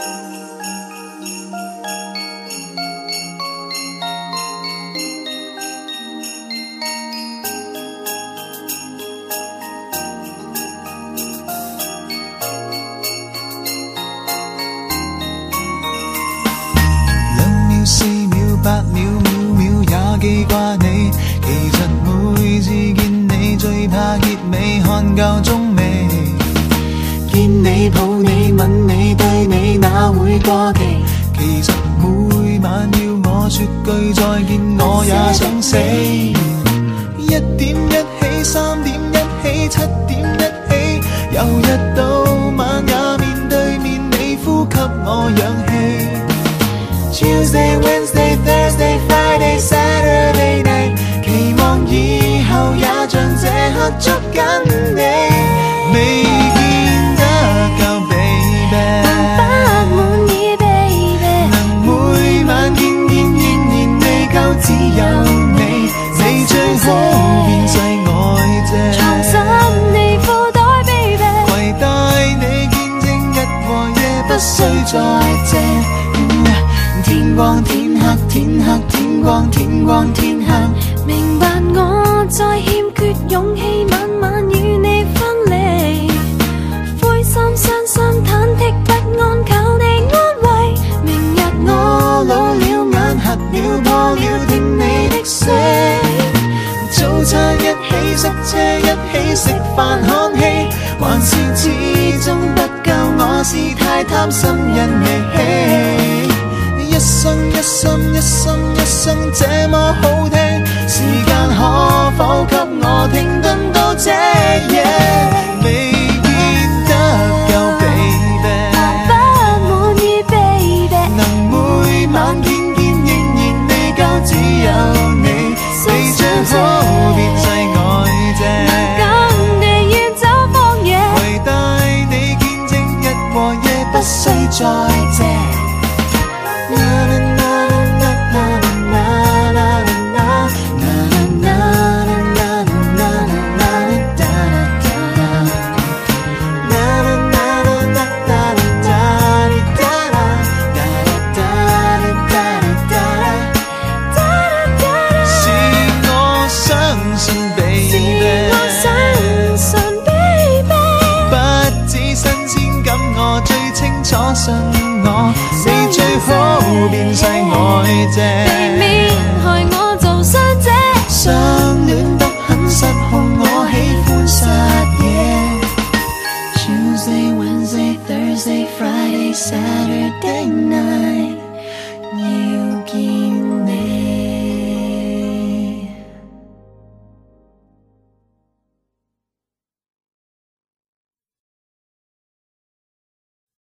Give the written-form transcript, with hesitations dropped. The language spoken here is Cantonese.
8秒秒秒也記掛你，其實每次見你最怕結尾，看夠鐘未？見你抱你吻你對你哪會過期？其實每晚要我說句再見，我也想死。1點一起，3點一起，7點一起，由日到晚也面對面，你呼吸我氧氣。Tuesday, Wednesday, Thursday, Friday, Saturday night， 期望以後也像這刻捉緊你，未見得夠 baby， 不滿意 baby， 能每晚見仍然未夠，只有你，你最好變世愛姐， 藏實你褲袋 baby， 攜帶你見證日和夜，不需再借。天光天黑，天黑天光，天光天黑。 明白我再欠缺勇氣，晚晚與你分離。灰心傷心忐忑不安，求你安慰。明日我老了，眼瞎了，破了，聽你的死。 早餐一起，塞車一起，食飯看戲，還是始終不夠，我是太貪心因你氣。一生一心一心一生這麼好聽，時間可否給我停頓到這夜，未見得夠 baby， 不滿意 baby， 能每晚見仍然未夠，只有你，你最好變世愛姐， 跟你遠走荒野， 攜帶你見證日和夜，不需再借。信我，你最好變世愛姐， 避免害我做傷者。 相戀得很失控，我喜歡殺野。Tuesday, Wednesday, Thursday, Friday, Saturday night， 要見